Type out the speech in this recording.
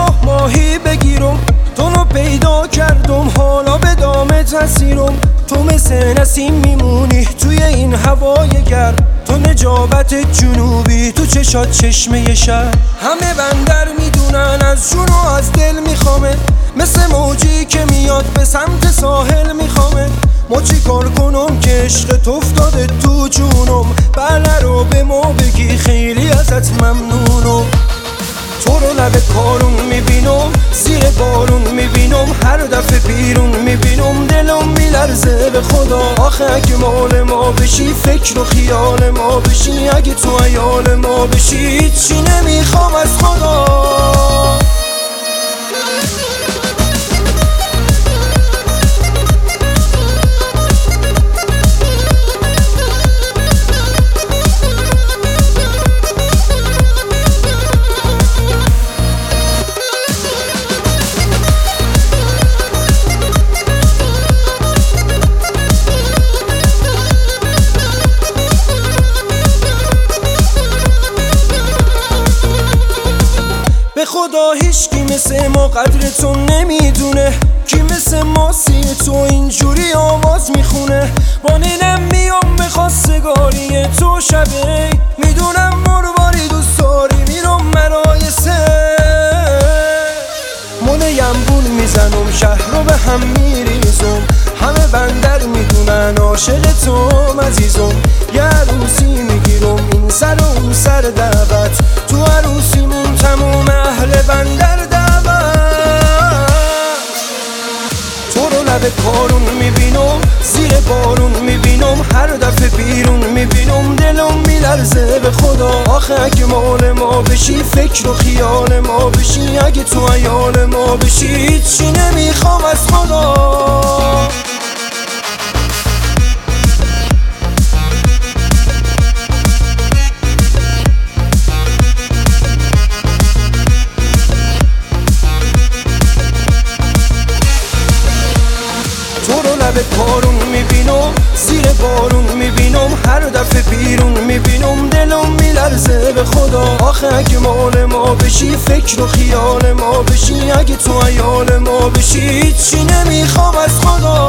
راه ماهی بگیرم، تو رو پیدا کردم حالا به دام تسیرم. تو مثل نسیم میمونی توی این هوای گرم، تو نجابت جنوبی تو چشات چشمه شهر. همه بندر میدونن از جون و از دل میخوامه، مثل موجی که میاد به سمت ساحل میخوامه. ما چی کار کنم که عشقت افتاده تو جونم، بله رو به ما بگی خیلی ازت ممنونم. تو رو لب کارون میبینم، زیر بارون میبینم، هر دفعه بیرون میبینم دلم میلرزه به خدا. آخه اگه مال ما بشی، فکر و خیال ما بشی، اگه تو عیال ما بشی، هیچی نمیخوام از خدا. به خدا هیچکی مثل ما قدرتو نمیدونه، کی مثل ما سی تو اینجوری آواز میخونه. با نینم میام به خواستگاری تو شبه، میدونم مرواری دوست داری میرم مرایسه. منیم بول میزنم شهر رو به هم میریزم، همه بندر میدونن عاشق توم عزیزم. یه عروسی میگیرم این سر و اون سر دعوت، تو عروسیمون تموم اهل بندر دعوت. تو رو لب کارون میبینم، زیر بارون میبینم، هر دفعه بیرون میبینم دلم میلرزه به خدا. آخه اگه مال ما بشی، فکر و خیال ما بشی، اگه تو عیال ما بشی، هیچی نمیخوام از خدا. تو رو لب کارون میبینم، زیر بارون میبینم، هر دفعه بیرون میبینم دلم میلرزه به خدا. آخه اگه مال ما بشی، فکر و خیال ما بشی، اگه تو عیال ما بشی، هیچی نمیخوام از خدا.